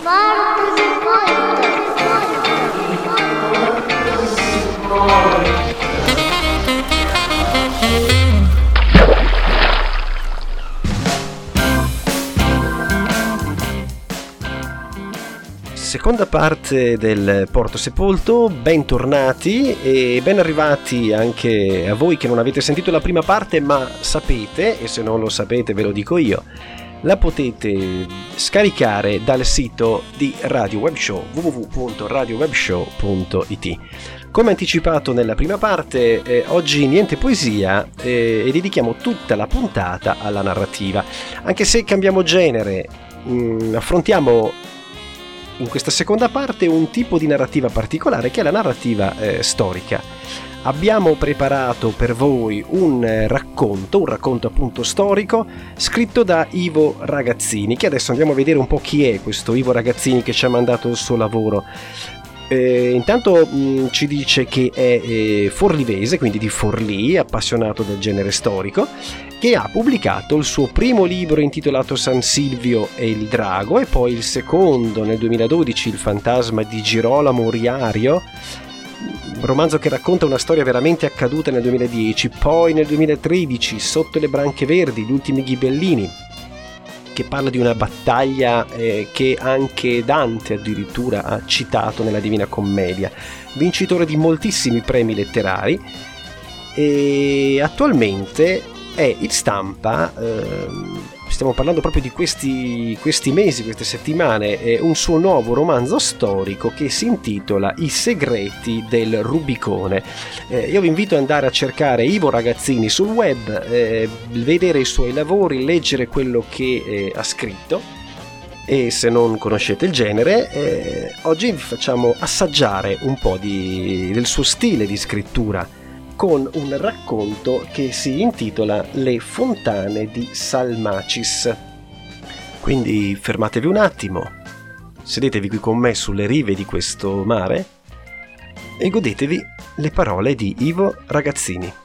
Seconda parte del Porto Sepolto, bentornati e ben arrivati anche a voi che non avete sentito la prima parte, ma sapete, e se non lo sapete ve lo dico io, la potete scaricare dal sito di Radio Web Show, www.radiowebshow.it. Come anticipato nella prima parte, oggi niente poesia e dedichiamo tutta la puntata alla narrativa, anche se cambiamo genere, affrontiamo in questa seconda parte un tipo di narrativa particolare che è la narrativa storica. Abbiamo preparato per voi un racconto appunto storico scritto da Ivo Ragazzini, che adesso andiamo a vedere un po' chi è questo Ivo Ragazzini che ci ha mandato il suo lavoro. Intanto ci dice che è forlivese, quindi di Forlì, appassionato del genere storico, che ha pubblicato il suo primo libro intitolato San Silvio e il drago e poi il secondo nel 2012, Il fantasma di Girolamo Riario, un romanzo che racconta una storia veramente accaduta nel 2010, poi nel 2013 Sotto le branche verdi, Gli ultimi ghibellini, che parla di una battaglia che anche Dante addirittura ha citato nella Divina Commedia, vincitore di moltissimi premi letterari, e attualmente è in stampa, stiamo parlando proprio di questi mesi, queste settimane, un suo nuovo romanzo storico che si intitola I segreti del Rubicone. Io vi invito ad andare a cercare Ivo Ragazzini sul web, vedere i suoi lavori, leggere quello che ha scritto, e se non conoscete il genere, oggi vi facciamo assaggiare un po' del suo stile di scrittura con un racconto che si intitola Le fontane di Salmacis. Quindi fermatevi un attimo, sedetevi qui con me sulle rive di questo mare e godetevi le parole di Ivo Ragazzini.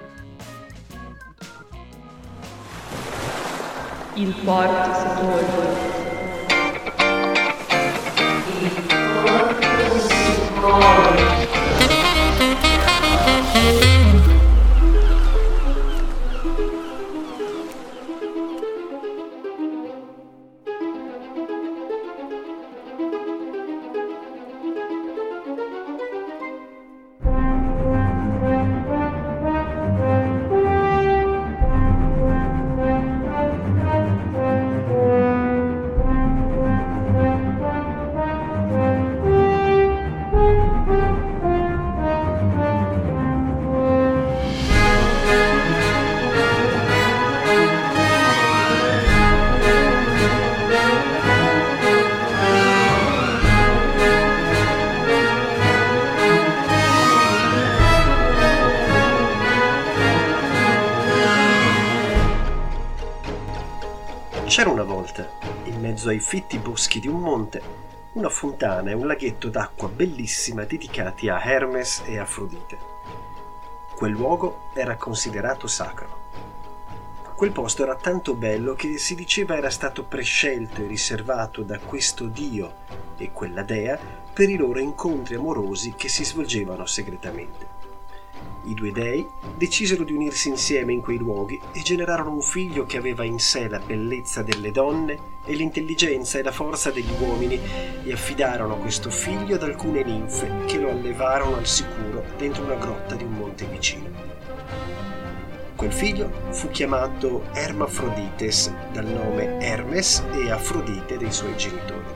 Il Porto Sepolto. C'era una volta, in mezzo ai fitti boschi di un monte, una fontana e un laghetto d'acqua bellissima dedicati a Hermes e Afrodite. Quel luogo era considerato sacro. Quel posto era tanto bello che si diceva era stato prescelto e riservato da questo dio e quella dea per i loro incontri amorosi che si svolgevano segretamente. I due dei decisero di unirsi insieme in quei luoghi e generarono un figlio che aveva in sé la bellezza delle donne e l'intelligenza e la forza degli uomini, e affidarono questo figlio ad alcune ninfe che lo allevarono al sicuro dentro una grotta di un monte vicino. Quel figlio fu chiamato Ermafrodites, dal nome Hermes, e Afrodite dei suoi genitori.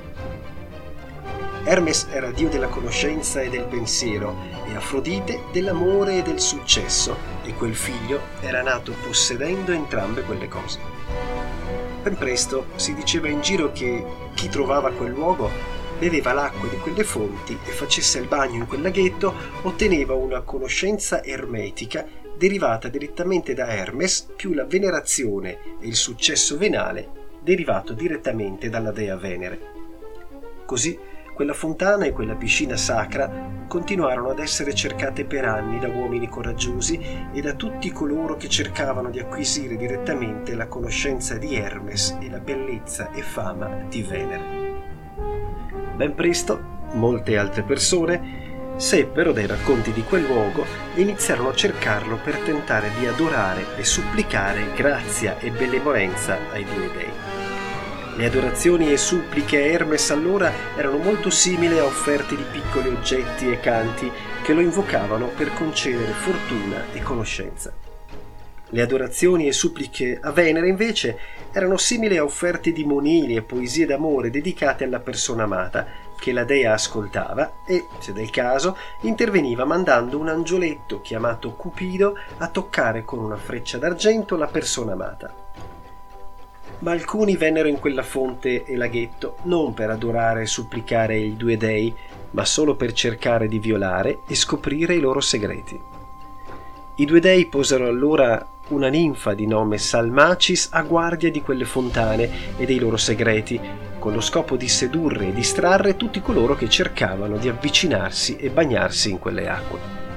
Hermes era dio della conoscenza e del pensiero, e Afrodite dell'amore e del successo, e quel figlio era nato possedendo entrambe quelle cose. Ben presto si diceva in giro che chi trovava quel luogo beveva l'acqua di quelle fonti e facesse il bagno in quel laghetto otteneva una conoscenza ermetica derivata direttamente da Hermes, più la venerazione e il successo venale derivato direttamente dalla dea Venere. Così quella fontana e quella piscina sacra continuarono ad essere cercate per anni da uomini coraggiosi e da tutti coloro che cercavano di acquisire direttamente la conoscenza di Hermes e la bellezza e fama di Venere. Ben presto, molte altre persone seppero dai racconti di quel luogo e iniziarono a cercarlo per tentare di adorare e supplicare grazia e benevolenza ai due dei. Le adorazioni e suppliche a Hermes allora erano molto simili a offerte di piccoli oggetti e canti che lo invocavano per concedere fortuna e conoscenza. Le adorazioni e suppliche a Venere invece erano simili a offerte di monili e poesie d'amore dedicate alla persona amata, che la dea ascoltava e, se del caso, interveniva mandando un angioletto chiamato Cupido a toccare con una freccia d'argento la persona amata. Ma alcuni vennero in quella fonte e laghetto non per adorare e supplicare i due dei, ma solo per cercare di violare e scoprire i loro segreti. I due dei posero allora una ninfa di nome Salmacis a guardia di quelle fontane e dei loro segreti, con lo scopo di sedurre e distrarre tutti coloro che cercavano di avvicinarsi e bagnarsi in quelle acque.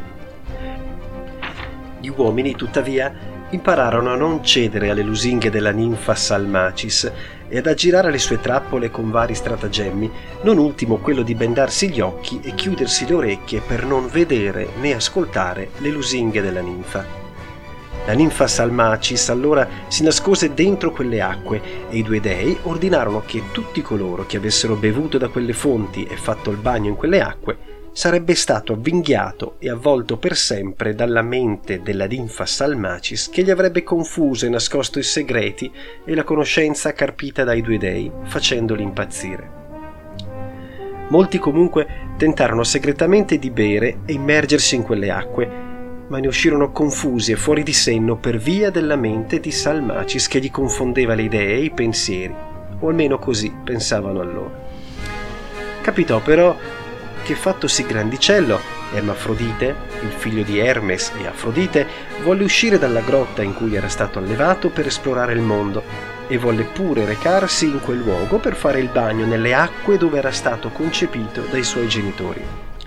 Gli uomini, tuttavia, impararono a non cedere alle lusinghe della ninfa Salmacis e ad aggirare le sue trappole con vari stratagemmi, non ultimo quello di bendarsi gli occhi e chiudersi le orecchie per non vedere né ascoltare le lusinghe della ninfa. La ninfa Salmacis allora si nascose dentro quelle acque e i due dei ordinarono che tutti coloro che avessero bevuto da quelle fonti e fatto il bagno in quelle acque sarebbe stato avvinghiato e avvolto per sempre dalla mente della ninfa Salmacis, che gli avrebbe confuso e nascosto i segreti e la conoscenza carpita dai due dei, facendoli impazzire. Molti comunque tentarono segretamente di bere e immergersi in quelle acque, ma ne uscirono confusi e fuori di senno per via della mente di Salmacis, che gli confondeva le idee e i pensieri, o almeno così pensavano allora. Capitò però che, fattosi grandicello, Ermafrodite, il figlio di Hermes e Afrodite, volle uscire dalla grotta in cui era stato allevato per esplorare il mondo e volle pure recarsi in quel luogo per fare il bagno nelle acque dove era stato concepito dai suoi genitori.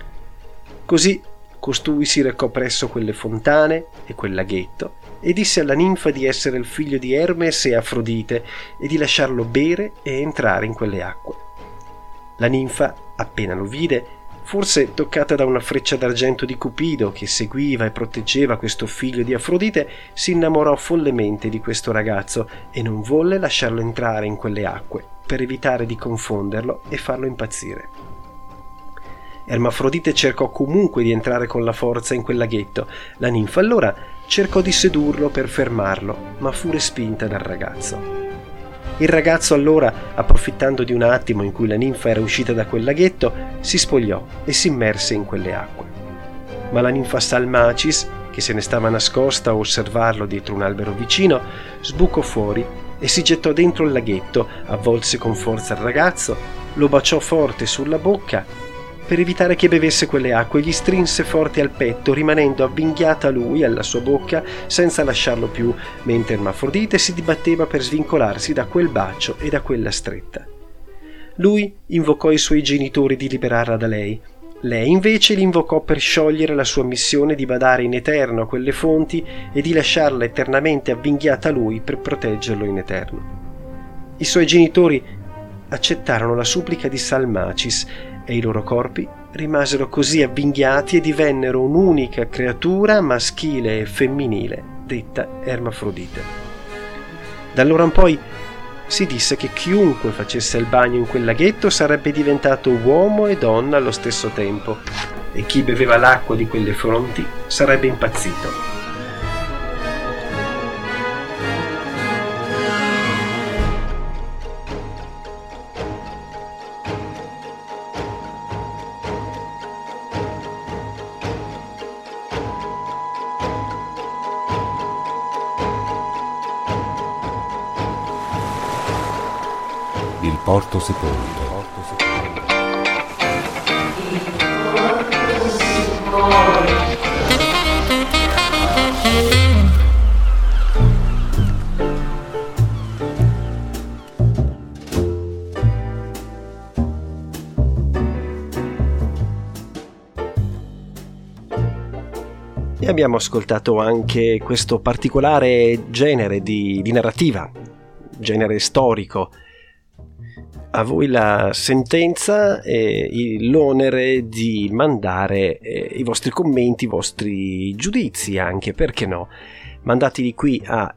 Così costui si recò presso quelle fontane e quel laghetto e disse alla ninfa di essere il figlio di Hermes e Afrodite e di lasciarlo bere e entrare in quelle acque. La ninfa, appena lo vide, forse toccata da una freccia d'argento di Cupido che seguiva e proteggeva questo figlio di Afrodite, si innamorò follemente di questo ragazzo e non volle lasciarlo entrare in quelle acque per evitare di confonderlo e farlo impazzire. Ermafrodite cercò comunque di entrare con la forza in quel laghetto. La ninfa allora cercò di sedurlo per fermarlo, ma fu respinta dal ragazzo. Il ragazzo allora, approfittando di un attimo in cui la ninfa era uscita da quel laghetto, si spogliò e si immerse in quelle acque. Ma la ninfa Salmacis, che se ne stava nascosta a osservarlo dietro un albero vicino, sbucò fuori e si gettò dentro il laghetto, avvolse con forza il ragazzo, lo baciò forte sulla bocca. Per evitare che bevesse quelle acque, gli strinse forte al petto, rimanendo avvinghiata a lui, alla sua bocca, senza lasciarlo più, mentre Ermafrodite si dibatteva per svincolarsi da quel bacio e da quella stretta. Lui invocò i suoi genitori di liberarla da lei. Lei invece li invocò per sciogliere la sua missione di badare in eterno a quelle fonti e di lasciarla eternamente avvinghiata a lui per proteggerlo in eterno. I suoi genitori accettarono la supplica di Salmacis e i loro corpi rimasero così avvinghiati e divennero un'unica creatura maschile e femminile, detta Ermafrodite. Da allora in poi si disse che chiunque facesse il bagno in quel laghetto sarebbe diventato uomo e donna allo stesso tempo, e chi beveva l'acqua di quelle fonti sarebbe impazzito. Il porto sepolto. E abbiamo ascoltato anche questo particolare genere di narrativa, genere storico, A voi la sentenza e l'onere di mandare i vostri commenti, i vostri giudizi anche, perché no? Mandateli qui a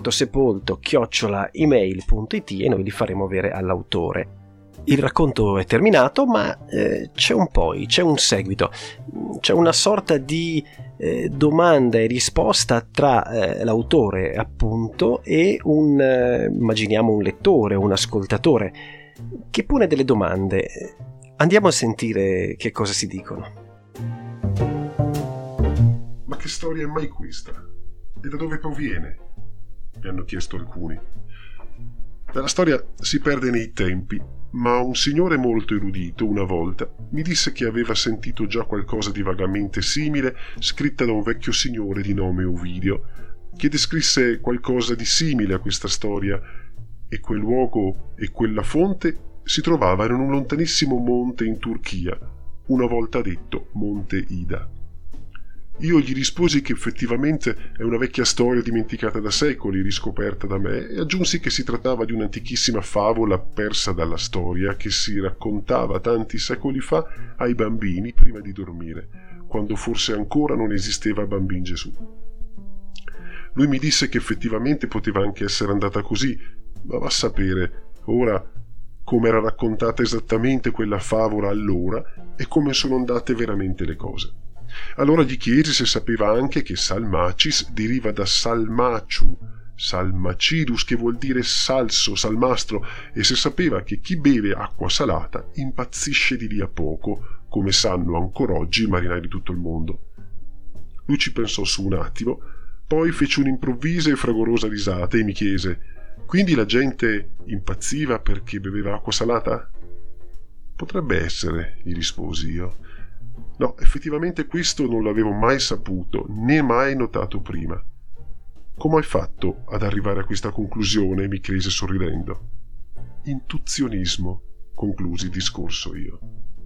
ilportosepolto@email.it e noi li faremo avere all'autore. Il racconto è terminato, ma c'è un poi, c'è un seguito, c'è una sorta di domanda e risposta tra l'autore appunto e immaginiamo un lettore, un ascoltatore che pone delle domande. Andiamo a sentire che cosa si dicono. Ma che storia è mai questa? E da dove proviene? Mi hanno chiesto alcuni. La storia si perde nei tempi, ma un signore molto erudito una volta mi disse che aveva sentito già qualcosa di vagamente simile scritta da un vecchio signore di nome Ovidio, che descrisse qualcosa di simile a questa storia, e quel luogo e quella fonte si trovavano in un lontanissimo monte in Turchia, una volta detto Monte Ida. Io gli risposi che effettivamente è una vecchia storia dimenticata da secoli, riscoperta da me, e aggiunsi che si trattava di un'antichissima favola persa dalla storia che si raccontava tanti secoli fa ai bambini prima di dormire, quando forse ancora non esisteva Bambin Gesù. Lui mi disse che effettivamente poteva anche essere andata così, ma va a sapere ora come era raccontata esattamente quella favola allora e come sono andate veramente le cose. Allora gli chiesi se sapeva anche che Salmacis deriva da Salmaciu, Salmacidus, che vuol dire salso, salmastro, e se sapeva che chi beve acqua salata impazzisce di lì a poco, come sanno ancora oggi i marinai di tutto il mondo. Lui ci pensò su un attimo, poi fece un'improvvisa e fragorosa risata e mi chiese: quindi la gente impazziva perché beveva acqua salata? Potrebbe essere, gli risposi io. No, effettivamente questo non l'avevo mai saputo, né mai notato prima. Come hai fatto ad arrivare a questa conclusione? Mi chiese sorridendo. Intuzionismo, conclusi il discorso io.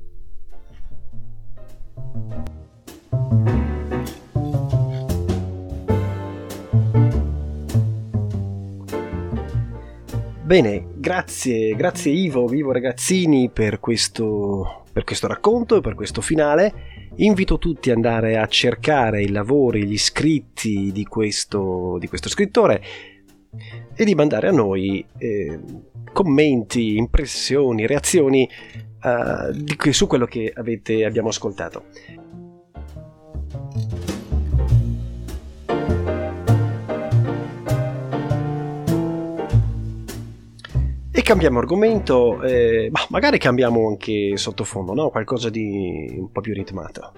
Bene, grazie Ivo ragazzini per questo racconto e per questo finale. Invito tutti ad andare a cercare i lavori, gli scritti di questo scrittore e di mandare a noi commenti, impressioni, reazioni su quello che abbiamo ascoltato. E cambiamo argomento, ma magari cambiamo anche sottofondo, no? Qualcosa di un po' più ritmato.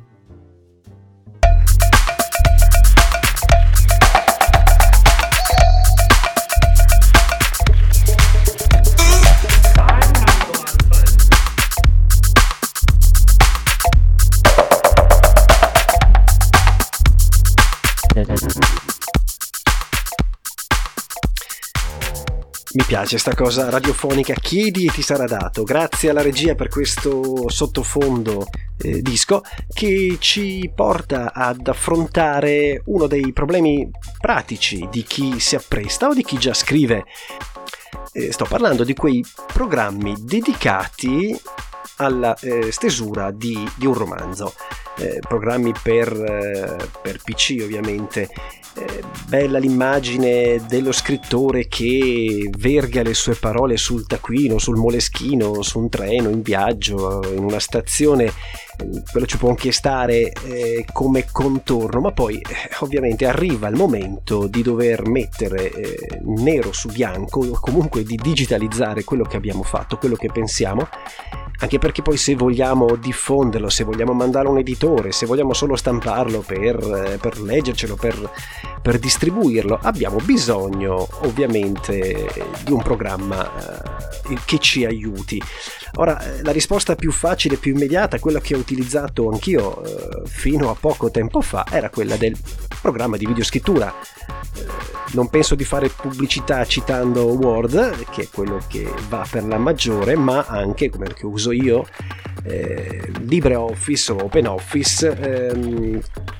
Mi piace sta cosa radiofonica, chiedi e ti sarà dato. Grazie alla regia per questo sottofondo disco che ci porta ad affrontare uno dei problemi pratici di chi si appresta o di chi già scrive. Sto parlando di quei programmi dedicati alla stesura di un romanzo, programmi per PC ovviamente. Bella l'immagine dello scrittore che verga le sue parole sul taccuino, sul moleschino, su un treno, in viaggio, in una stazione. Quello ci può anche stare come contorno, ma poi ovviamente arriva il momento di dover mettere nero su bianco, o comunque di digitalizzare quello che abbiamo fatto, quello che pensiamo, anche perché poi se vogliamo diffonderlo, se vogliamo mandarlo a un editore, se vogliamo solo stamparlo per leggercelo, per distribuirlo, abbiamo bisogno ovviamente di un programma che ci aiuti. Ora, la risposta più facile, più immediata, quella che ho utilizzato anch'io fino a poco tempo fa, era quella del programma di videoscrittura. Non penso di fare pubblicità citando Word, che è quello che va per la maggiore, ma anche, come che uso io, LibreOffice o OpenOffice,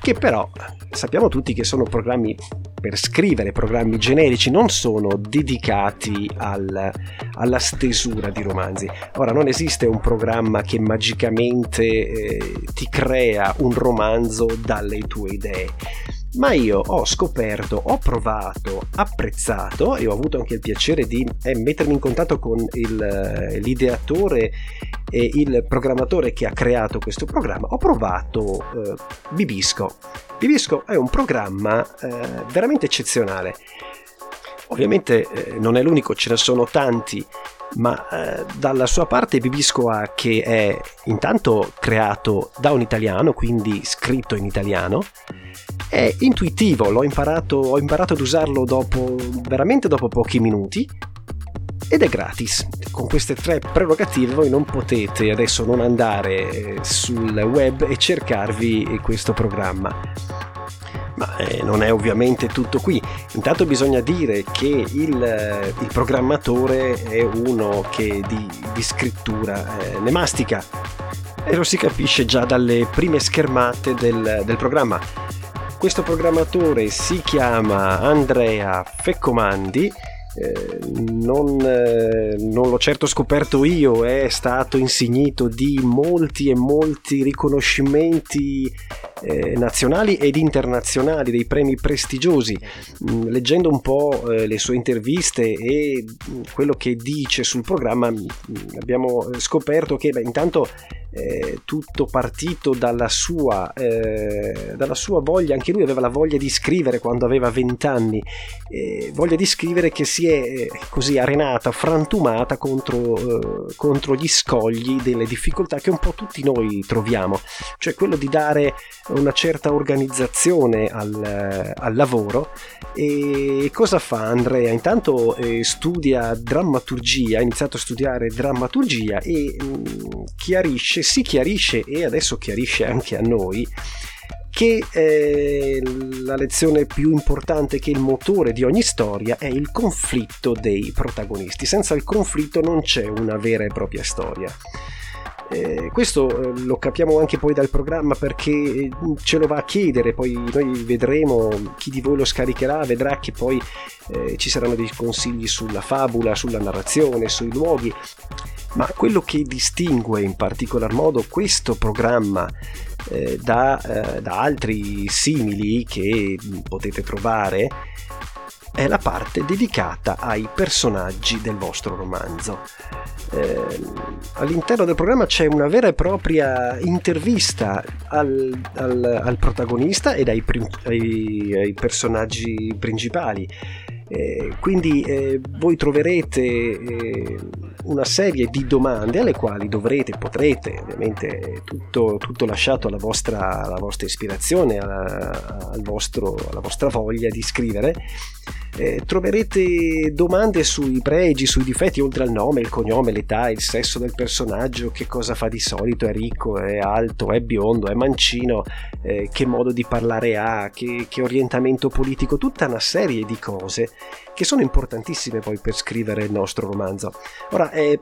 che però sappiamo tutti che sono programmi per scrivere, programmi generici, non sono dedicati alla stesura di romanzi. Ora, non esiste un programma che magicamente ti crea un romanzo dalle tue idee, ma io ho scoperto, ho provato, apprezzato e ho avuto anche il piacere di mettermi in contatto con l'ideatore e il programmatore che ha creato questo programma. Ho provato Bibisco. Bibisco è un programma veramente eccezionale. Ovviamente non è l'unico, ce ne sono tanti, ma dalla sua parte Bibisco ha, che è intanto creato da un italiano, quindi scritto in italiano, è intuitivo, ho imparato ad usarlo veramente dopo pochi minuti, ed è gratis. Con queste 3 prerogative voi non potete adesso non andare sul web e cercarvi questo programma. Ma non è ovviamente tutto qui. Intanto bisogna dire che il programmatore è uno che di scrittura ne mastica, e lo si capisce già dalle prime schermate del programma. Questo programmatore si chiama Andrea Feccomandi. Non l'ho certo scoperto io, è stato insignito di molti e molti riconoscimenti nazionali ed internazionali, dei premi prestigiosi. Leggendo un po' le sue interviste e quello che dice sul programma, abbiamo scoperto che intanto tutto partito dalla sua voglia. Anche lui aveva la voglia di scrivere quando aveva 20 anni, voglia di scrivere che si è così arenata, frantumata contro gli scogli delle difficoltà che un po' tutti noi troviamo, cioè quello di dare una certa organizzazione al lavoro. E cosa fa Andrea? Intanto studia drammaturgia, ha iniziato a studiare drammaturgia e si chiarisce e adesso chiarisce anche a noi che la lezione più importante, che il motore di ogni storia è il conflitto dei protagonisti. Senza il conflitto non c'è una vera e propria storia. Questo lo capiamo anche poi dal programma, perché ce lo va a chiedere. Poi noi vedremo, chi di voi lo scaricherà vedrà che poi ci saranno dei consigli sulla fabula, sulla narrazione, sui luoghi. Ma quello che distingue in particolar modo questo programma da altri simili che potete trovare è la parte dedicata ai personaggi del vostro romanzo. All'interno del programma c'è una vera e propria intervista al protagonista ed ai personaggi principali. Quindi voi troverete una serie di domande alle quali potrete, ovviamente tutto lasciato alla vostra ispirazione, alla vostra voglia di scrivere. Troverete domande sui pregi, sui difetti, oltre al nome, il cognome, l'età, il sesso del personaggio, che cosa fa di solito, è ricco, è alto, è biondo, è mancino, che modo di parlare ha, che orientamento politico, tutta una serie di cose che sono importantissime poi per scrivere il nostro romanzo. Ora è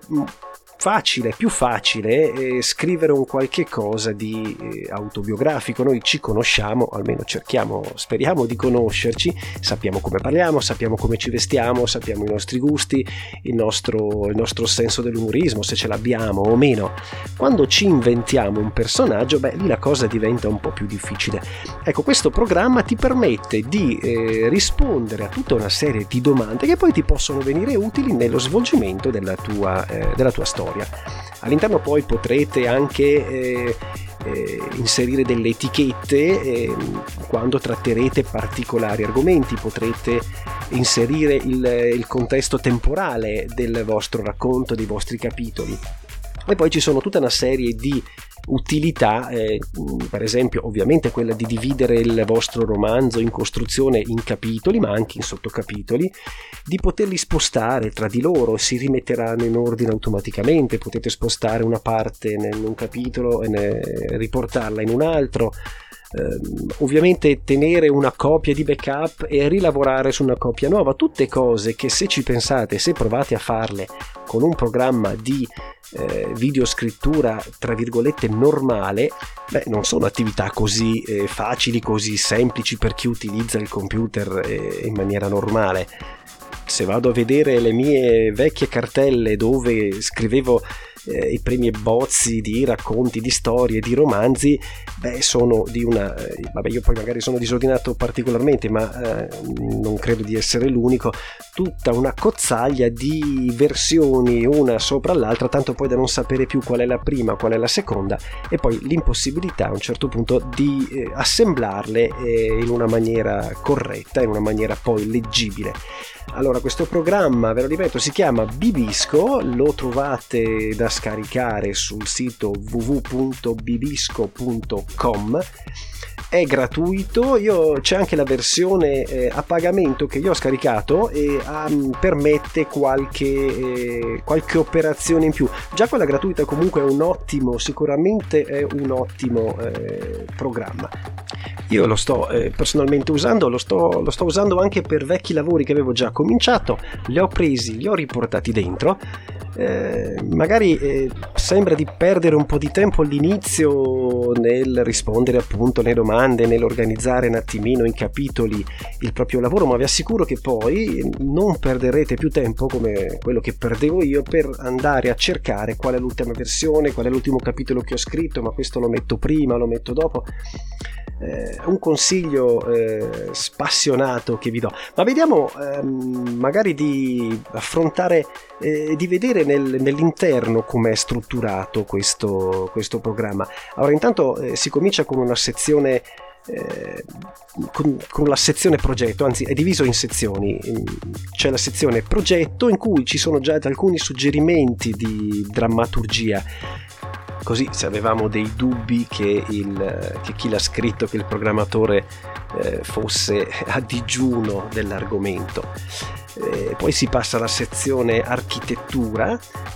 più facile scrivere un qualche cosa di autobiografico. Noi ci conosciamo, almeno speriamo di conoscerci, sappiamo come parliamo, sappiamo come ci vestiamo, sappiamo i nostri gusti, il nostro senso dell'umorismo, se ce l'abbiamo o meno. Quando ci inventiamo un personaggio, lì la cosa diventa un po' più difficile. Ecco, questo programma ti permette di rispondere a tutta una serie di domande che poi ti possono venire utili nello svolgimento della tua storia. All'interno poi potrete anche inserire delle etichette quando tratterete particolari argomenti, potrete inserire il contesto temporale del vostro racconto, dei vostri capitoli. E poi ci sono tutta una serie di utilità, per esempio ovviamente quella di dividere il vostro romanzo in costruzione in capitoli, ma anche in sottocapitoli, di poterli spostare tra di loro, si rimetteranno in ordine automaticamente, potete spostare una parte in un capitolo e riportarla in un altro. Ovviamente tenere una copia di backup e rilavorare su una copia nuova, tutte cose che, se ci pensate, se provate a farle con un programma di videoscrittura tra virgolette normale, non sono attività così facili, così semplici per chi utilizza il computer in maniera normale. Se vado a vedere le mie vecchie cartelle dove scrivevo i primi bozzi di racconti, di storie, di romanzi, sono di una io poi magari sono disordinato particolarmente, ma non credo di essere l'unico, tutta una cozzaglia di versioni una sopra l'altra, tanto poi da non sapere più qual è la prima, qual è la seconda, e poi l'impossibilità a un certo punto di assemblarle in una maniera corretta, in una maniera poi leggibile. Allora, questo programma, ve lo ripeto, si chiama Bibisco, lo trovate da scaricare sul sito www.bibisco.com, è gratuito. C'è anche la versione a pagamento che io ho scaricato e permette qualche operazione in più. Già quella gratuita comunque sicuramente è un ottimo programma. Io lo sto personalmente usando, lo sto usando anche per vecchi lavori che avevo già cominciato, li ho presi, li ho riportati dentro. Magari sembra di perdere un po' di tempo all'inizio nel rispondere appunto alle domande, nell'organizzare un attimino in capitoli il proprio lavoro, ma vi assicuro che poi non perderete più tempo come quello che perdevo io per andare a cercare qual è l'ultima versione, qual è l'ultimo capitolo che ho scritto, ma questo lo metto prima, lo metto dopo. Un consiglio spassionato che vi do, ma vediamo magari di affrontare di vedere nell'interno come è strutturato questo programma. Allora, intanto si comincia con una sezione con la sezione progetto, anzi è diviso in sezioni. C'è la sezione progetto in cui ci sono già alcuni suggerimenti di drammaturgia, così se avevamo dei dubbi che chi l'ha scritto, che il programmatore fosse a digiuno dell'argomento. Poi si passa alla sezione architettura,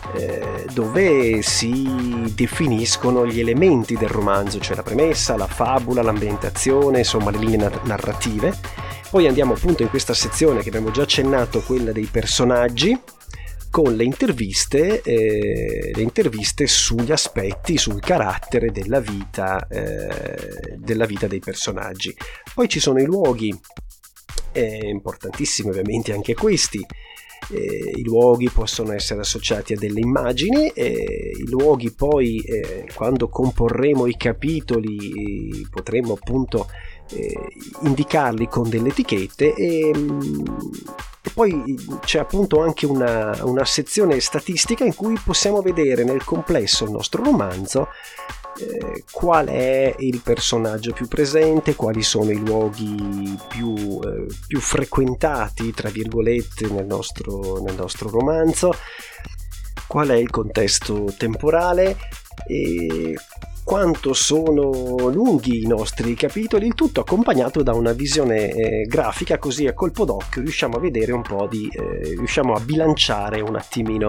dove si definiscono gli elementi del romanzo, cioè la premessa, la fabula, l'ambientazione, insomma le linee narrative. Poi andiamo appunto in questa sezione che abbiamo già accennato, quella dei personaggi, con le interviste sugli aspetti, sul carattere della vita dei personaggi. Poi ci sono i luoghi, importantissimi ovviamente anche questi. I luoghi possono essere associati a delle immagini, i luoghi poi quando comporremo i capitoli potremo appunto indicarli con delle etichette e poi c'è appunto anche una sezione statistica in cui possiamo vedere nel complesso il nostro romanzo qual è il personaggio più presente, quali sono i luoghi più frequentati tra virgolette nel nostro romanzo, qual è il contesto temporale e quanto sono lunghi i nostri capitoli, il tutto accompagnato da una visione grafica, così a colpo d'occhio riusciamo a vedere un po' riusciamo a bilanciare un attimino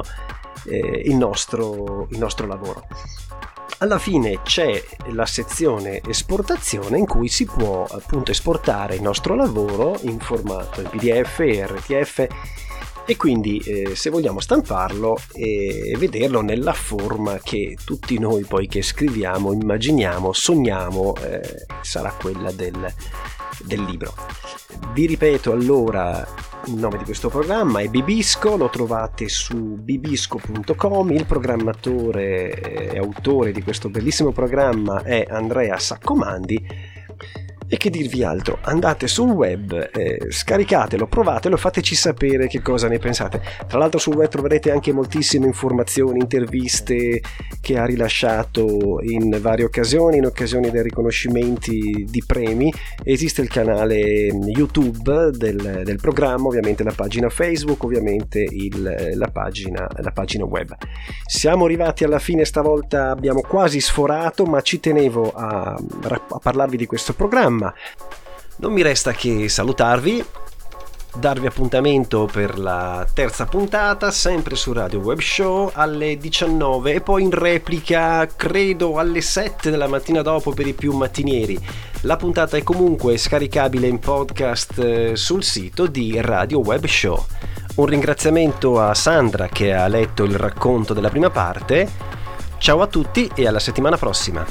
il nostro lavoro. Alla fine c'è la sezione esportazione in cui si può appunto esportare il nostro lavoro in formato PDF e RTF e quindi se vogliamo stamparlo e vederlo nella forma che tutti noi poi che scriviamo, immaginiamo, sogniamo sarà quella del libro. Vi ripeto allora il nome di questo programma è Bibisco, lo trovate su bibisco.com, il programmatore e autore di questo bellissimo programma è Andrea Saccomandi. E che dirvi altro? Andate sul web, scaricatelo, provatelo, fateci sapere che cosa ne pensate. Tra l'altro sul web troverete anche moltissime informazioni, interviste che ha rilasciato in varie occasioni, in occasioni dei riconoscimenti di premi. Esiste il canale YouTube del programma, ovviamente la pagina Facebook, ovviamente la pagina web. Siamo arrivati alla fine, stavolta abbiamo quasi sforato, ma ci tenevo a parlarvi di questo programma. Non mi resta che salutarvi, darvi appuntamento per la terza puntata, sempre su Radio Web Show alle 19 e poi in replica credo alle 7 della mattina dopo per i più mattinieri. La puntata è comunque scaricabile in podcast sul sito di Radio Web Show. Un ringraziamento a Sandra che ha letto il racconto della prima parte. Ciao a tutti e alla settimana prossima.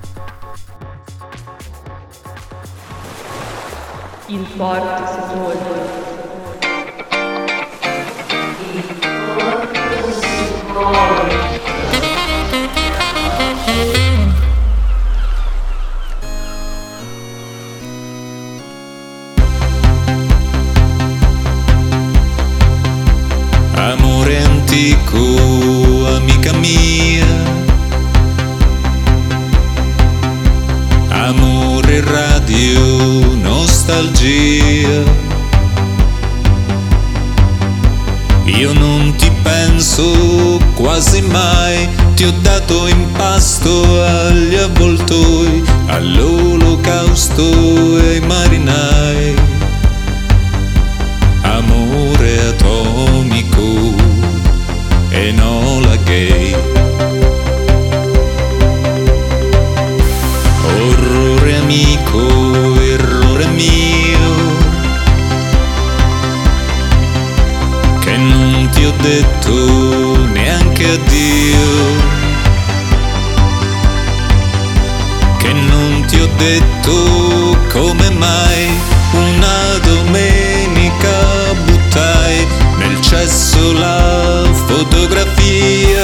Il porto sepolcro. Amore antico, amica mia, amore radio, nostalgia. Io non ti penso quasi mai, ti ho dato in pasto agli avvoltoi, all'olocausto e ai marinai. Amore atomico, Enola Gay. Orrore amico, errore mio, che non ti ho detto neanche addio, che non ti ho detto come mai una domenica buttai nel cesso la fotografia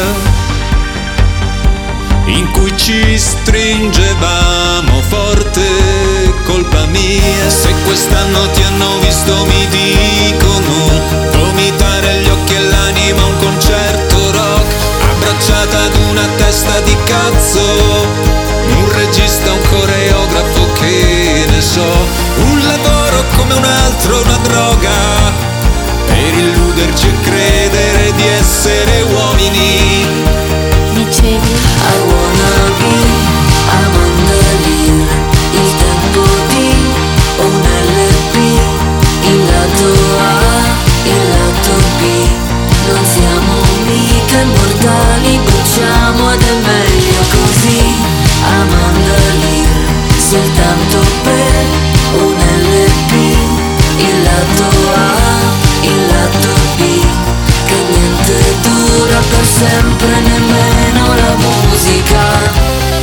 in cui ci stringevamo forte, colpa mia. Se quest'anno ti hanno visto mi dicono vomitare agli occhi e l'anima a un concerto rock, abbracciata ad una testa di cazzo, un regista, un coreografo, che ne so, un lavoro come un altro, una droga, per illuderci e credere di essere uomini. Dicevi I wanna be Amanda Lear, il tempo di un LP, il lato A, il lato B, non siamo mica immortali, bruciamo ed è meglio così. Amanda Lear, soltanto per un LP, il lato A, il lato B, che niente dura per sempre, nemmeno la musica.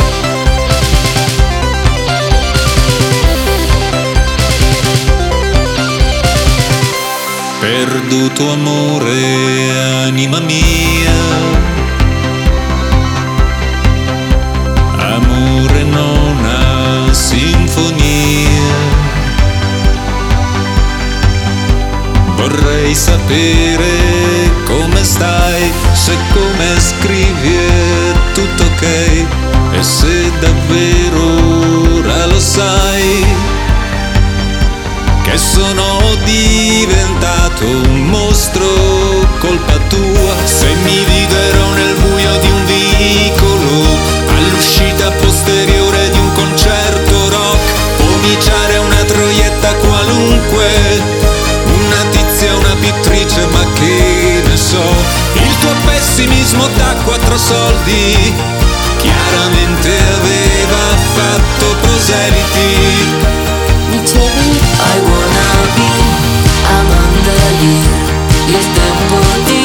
Perduto amore, anima mia, amore nona sinfonia. Vorrei sapere come stai, se come scrivi è tutto ok, e se davvero ora lo sai che sono diventato un mostro, colpa tua. Se mi videro nel buio di un vicolo, all'uscita posteriore di un concerto rock, pomiciare una troietta qualunque, una tizia, una pittrice, ma che ne so, il tuo pessimismo da 4 soldi chiaramente aveva fatto proseliti. Dicevi I wanna be Amanda Lear, il tempo di